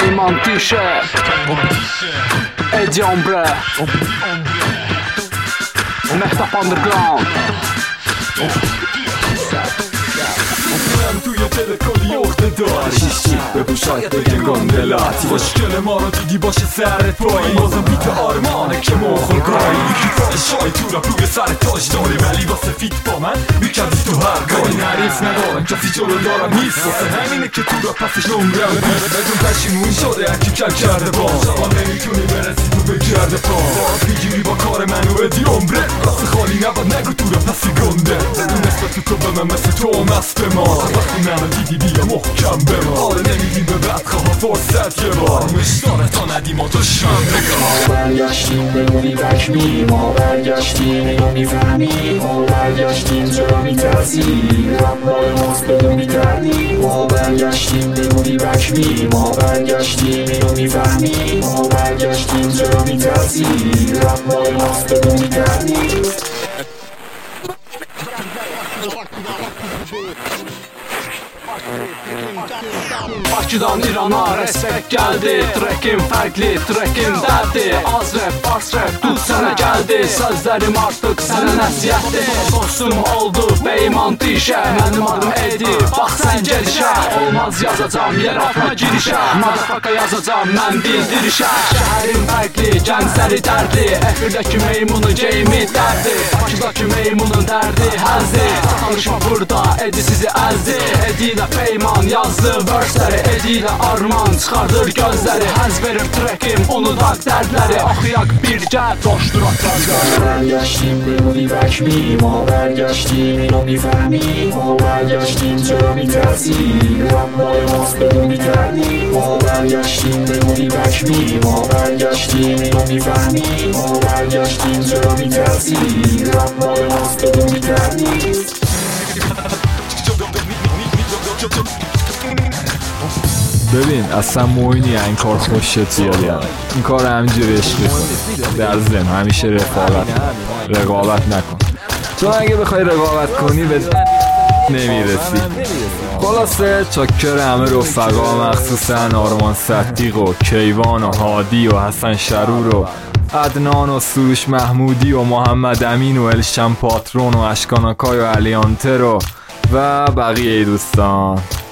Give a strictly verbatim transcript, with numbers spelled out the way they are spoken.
پیمان تیشه ادی عمره مهتاب آندرگراند توی دل کلی اخته داری شیشی بگو شاید بگن گندلاتی مشکل ما رو دیدی باشه سرت پایی بازم بیت آرمانه که مخور گایی یکی شای تو را روی سر تاج داری ولی واسه فیت با من میکردی تو هر گاهی نریف ندارم کسی جلو دارم نیست واسه همینه که تو را پسش نمره بدون پشیمون شده هرکی کل کرده با شما نمیتونی برسی تو بگرده پا باز میگیری با کار من و ادی عمره واسه خالی نباد نگو تو را پسی گنده بدون نسبت تو به من مثل تو مست به ما وقتی منو دیدی بیا محکم به ما آره نمیدیم به بدخواه فرصت یه بار مشتاره تا ندیم و تو شم بگاه ما برگشتیم بمونی بکمی ما برگشتیم اینو میفهمیم ما برگشتیم چرا میترسیم رب مال ماست بدون میتردیم ما برگشتیم بمونی بکمی ما برگشتیم اینو میفهمیم ما برگشتیم چرا میترسیم رب مال ماست بدون میتردیم Bakıdan İrana respekt gəldi. Trekim fərqli, trekim dərdi. Az rap, bars rap, duz sənə gəldi. Sözlərim artıq sənə nəsiyyətdir. Dostum oldu Peyman tişə. Mənim adım Edi, bax sən gəlişə. Olmaz yazacam, yer atma girişə. Motherfucker yazacam, mən bildirişə. Şəhərim fərqli, gəncləri dərdli. Əxirdəki meymunu geyimi dərdi. Bakıdakı meymunun dərdi həzdi. Tanışma burada, Edi sizi əzdi. Edi ilə Peyman yazdı versləri. Edi ilə Arman çıxardır gözləri. Həz verir trekim, unudaq dərdləri. Axıyaq birgə, coşduraq gözləri. برگشتیم بمونی بکمی ما برگشتیم اینو میفهمیم ما برگشتیم چرا میترسیم رب مال ماست بدون میتردیم ما برگشتیم بمونی بکمی ما برگشتیم اینو میفهمیم ما برگشتیم چرا میترسیم رب مال ماست بدون میتردیم ببین اصلا موینی این کار خوشت زیادی هم. این کار همینجوری عشقی کن در ضمن همیشه رفاقت رقابت نکن چون اگه بخوای رقابت کنی به نمیرسی. خلاصه چاکر همه رفقا مخصوصا آرمان صدیق و کیوان و هادی و حسن شرور و عدنان و سروش محمودی و محمد امین و الشم پاترون و اشکاناکای و علیانتر و و بقیه دوستان.